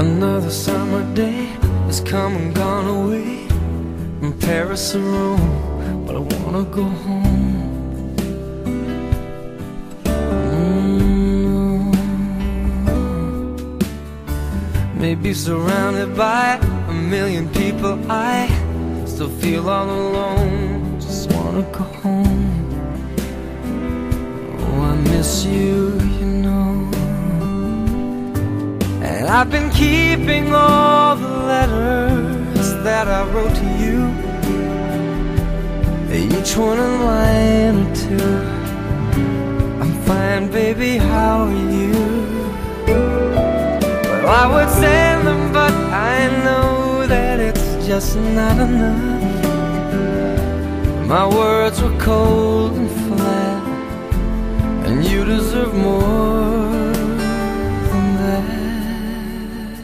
Another summer day has come and gone away, from Paris or Rome, but I wanna go home. Maybe surrounded by a million people, I still feel all alone. Just wanna go home. Oh, I miss you, you know. And I've been keeping all the letters that I wrote to you, each one a line or two. I'm fine, baby, how are you? Well, I would send them, but I know that it's just not enough. My words were cold and flat, and you deserve more than that.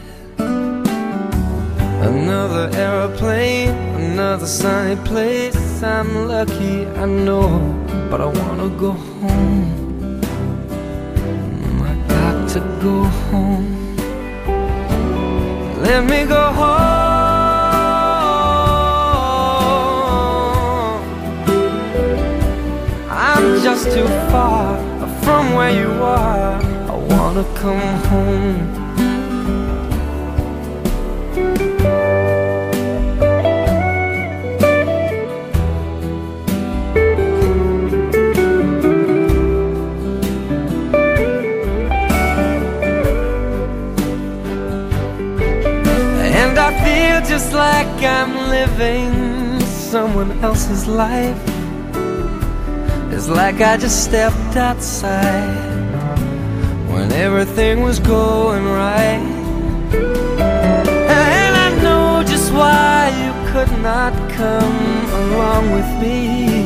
Another aeroplane, another sunny place. I'm lucky, I know, but I wanna go home. I got to go home. Let me go home. I'm just too far from where you are. I wanna come home. And I feel just like I'm living someone else's life. It's like I just stepped outside when everything was going right. And I know just why you could not come along with me.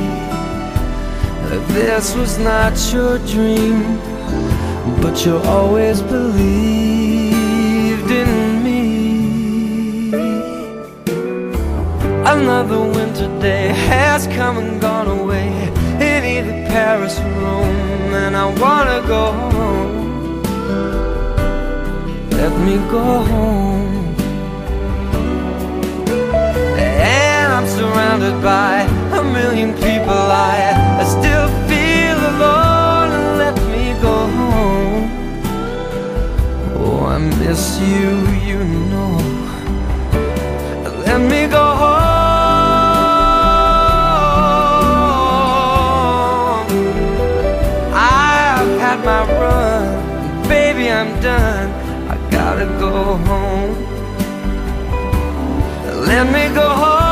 This was not your dream, but you always believed in me. Another winter day has come and gone away in either Paris or Rome, and I wanna go home. Let me go home. And I'm surrounded by a million people. I still feel alone, and let me go home. Oh, I miss you, you know. Let me go home. My run, baby, I'm done. I gotta go home. Let me go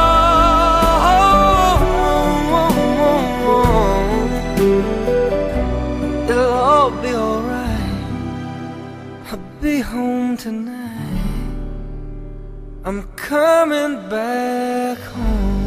home. It'll all be alright. I'll be home tonight. I'm coming back home.